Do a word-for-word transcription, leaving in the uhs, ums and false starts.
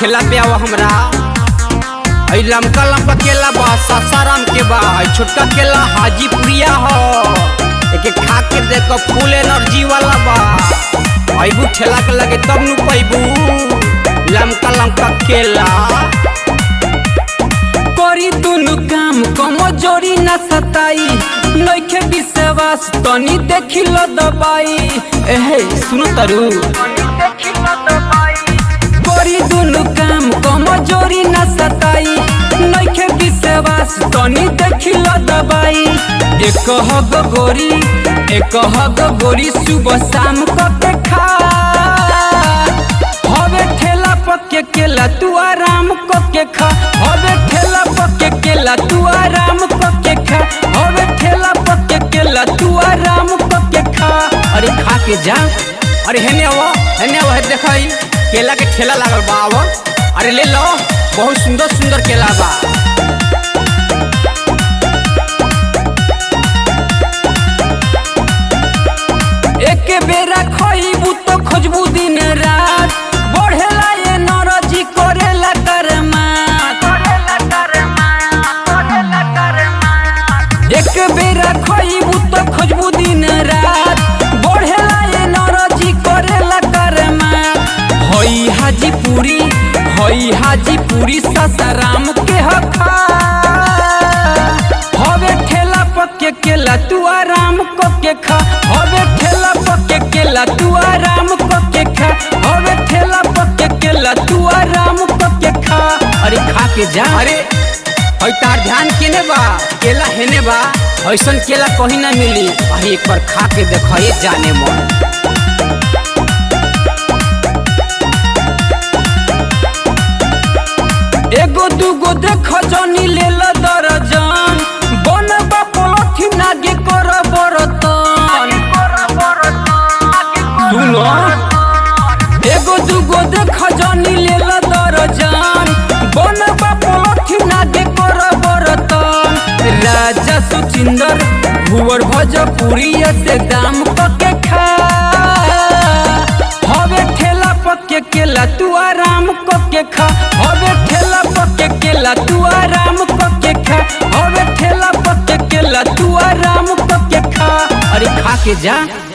ठेला पे आवा हमरा। आई लमका लमका केला बा सासाराम के बा, छोटका केला हाजीपुरिया हो, एके खा के देखो फुल एनर्जी वाला बा। आईबू ठेला के लगे तब नु पैबू लमका लमका केला। करी दुनु काम कमो जोरी न सताई, नइखे विश्वास तनी देखी लो दबाई। एहे सुनो तरु करी दुनु काम कमो जोरी न सताई, नइखे विश्वास तनी देखी लो दबाई। एक हग गोरी एक हग गोरी सुबह शाम कते खा, हवे ठेला पके केला तू आराम कके खा, हवे ठेला पके केला तू आराम कके खा, हवे ठेला पके केला तू आराम कके खा। अरे खा के जा। अरे हेने आवो हेने आवो, देखाई केला के ठेला लागल बा, आवो। अरे ले लो, बहुत सुंदर सुंदर केला बा। एक बेरा खइबू तो खोजबू दिन रात, बढ़ेला ये नरजी करेला करमात। एक बेरा खइबू तो खोजबू दिन रात, बढ़ेला ये नरजी करेला करमात। हई हाजीपुरी हई हाजीपुरी सासाराम के हखा, हवे ठेला पके केला तू आराम कके खा, हवे ठेला पके केला तू आराम कके खा, हवे ठेला पके केला तू आराम कके खा। अरे खा के जा। अरे हई तार ध्यान केने बा, केला हेने बा, ऐसन केला कहीं ना मिली। अरे एक बार खा के देखो ये जाने मन। एगो दूगो देखो जनी ले लो दर्जन, बनबा पलथी नागे कर बरतन। सुनो एगो दूगो देखो जनी ले लो दर्जन, बनबा पलथी नागे कर बरतन। राजा सुचिंदर भुवर भोजपुरी से दाम कके खा, हवे ठेला पके केला तू आराम कके खा, हवे ठेला पके केला तू आराम कके खा, हवे ठेला पके केला तू आराम कके खा। अरे खा के जा।